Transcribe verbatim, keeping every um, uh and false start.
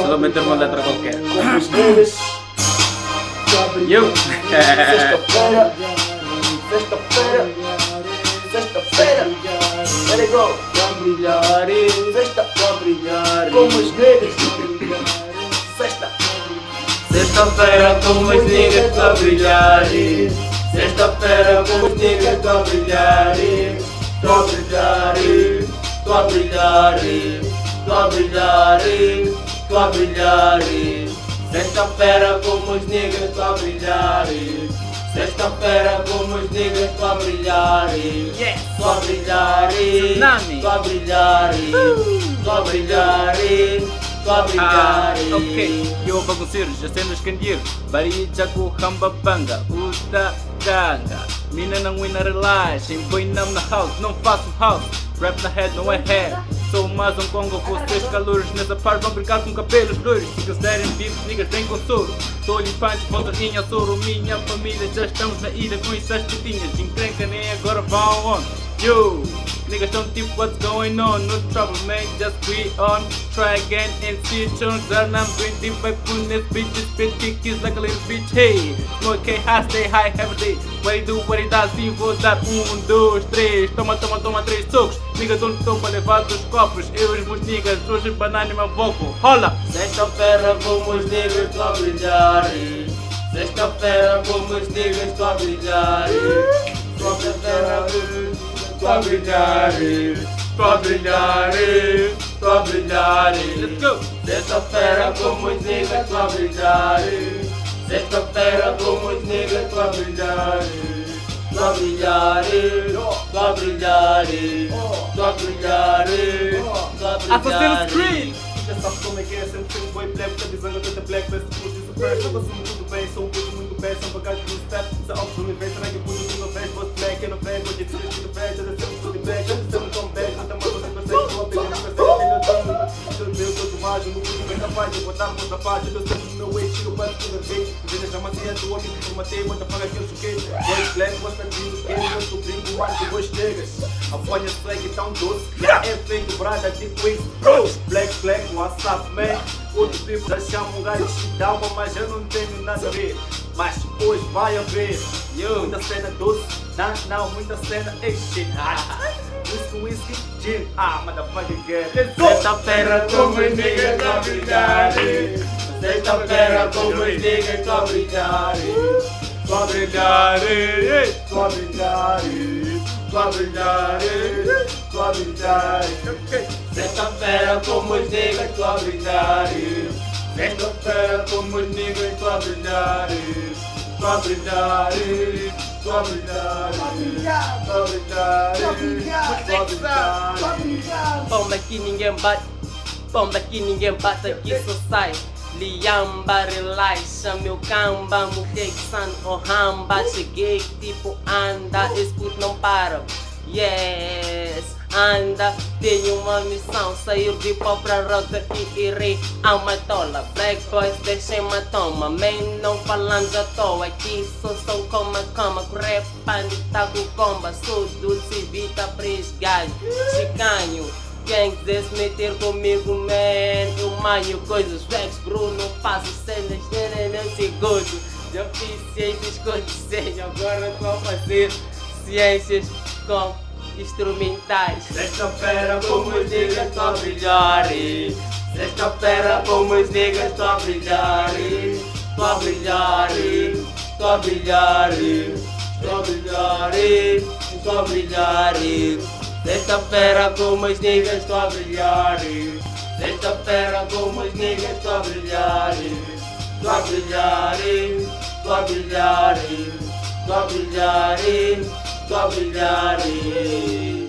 vou meter uma letra qualquer. Como os negros, Eu? sexta-feira, sexta-feira, sexta-feira, let it go. Pra brilhar e Sexta, pra brilhar. como os negros, sexta, Sexta-feira como os niggas pra brilhar. Sexta-feira como os niggas pra brilhar. Pra brilhar, pra brilhar, pra brilhar, pra brilhar. Sexta-feira como os niggas pra brilhar. Sexta-feira como os niggas pra brilhar. Pra brilhar, Tsunami. pra brilhar, pra brilhar, pra brilhar. Ah, ok, eu bagunceiro, já sei nos candir. Barija com hamba banga, uta ganga. Mina não win na relagem, põe não na house, não faço house. Rap na head, não é head. Sou mais um congo, vocês calores nessa par vão brincar com cabelos loiros. Se quiserem vivos, niggas vem com soro. Tô limpante, volta em soro. Minha família, já estamos na ilha com essas tetinhas. Encrenca nem agora vão on. Yo, niggas don't think what's going on. No trouble, man, just we on. Try again and see it turns down. I'm doing deep by putting this bitch, this bitch kick is like a little bitch. Hey, smoke K high, stay high every day. What he do, what he does, sim, vou dar um, dois, três. Toma, toma, toma, três socos. Niggas onde estou para levar dos copos. Eu e os meus niggas, hoje banana e meu boco. Rola! Sexta-feira como os niggas pra brilhar. Sexta-feira como os niggas pra brilhar. Sexta-feira pra brilhar, pra brilhar, pra brilhar. Let's go! Sexta-feira como os niggas pra brilhar. Sexta-feira como os niggas pra brilhar. Pra brilhar, pra brilhar, pra brilhar, pra brilhar. Screen! já sabe como é que é, sempre tem um boi black, tá visando tanta black, best tudo isso fresh, eu assumo tudo bem, sou um puto muito bem, são bagados do step, se a opção me vem, será que eu puto no vez, vou black, eu não venho, vou dizer que tudo bem, já descemos tudo em black, já descemos tão bem, não tem mais você consegue, vou pegar, não consegue, ainda estamos, eu meu, sou de margem, no puto bem capaz, eu vou dar contra a parte, eu sempre no meu way, chego para tudo bem, eu já chama assim, é tua amiga, eu matei, manda falar que eu choquei, boy black, gosta de mim, eu não sou brinco, mais de boas negas, a folha swag tão doce, é feito brada de quiz, black, black, WhatsApp, man. Outro tipo já chama um gajo de alma, mas eu não tenho nada a ver. Mas hoje vai haver Yo. Muita cena doce, não, não, muita cena exit. Whisky, whisky, gin, ah, motherfucker, get it. Sexta-feira como os niggas pra brilhar. Sexta-feira como os niggas pra brilhar. Pra brilhar, pra brilhar, pra brilhar, pra brilhar. Sexta-feira como os niggas pra brilhar. Sexta-feira como os niggas pra brilhar. Pra brilhar, pra brilhar, pra brilhar, pra brilhar. Bomba que ninguém bate, bomba que ninguém bate, aqui só sai. Liamba, relaxa, meu camba, mulher que san o ramba. Cheguei tipo anda, esse puto não para. Yes, anda, tenho uma missão, sair de pau pra rota e irei a uma tola. Black boys deixem uma toma, man não falando à toa. Aqui só sou coma, coma, corre panita com comba. Sou dulce, vita, presgado, chicanho. Quem quiser se meter comigo, man, eu manho coisas, Rex, Bruno, faço cenas, não segundo. Já fiz ciências com desenho, agora estou a fazer ciências com instrumentais. Sexta-feira como os niggas pra brilhar. Sexta-feira como os niggas pra brilhar. Pra brilhar, pra brilhar, pra brilhar, pra brilhar. Sexta-feira como os niggas pra brilhar. Sexta-feira como os niggas pra brilhar. Pra brilhar, pra brilhar, pra brilhar, pra brilhar.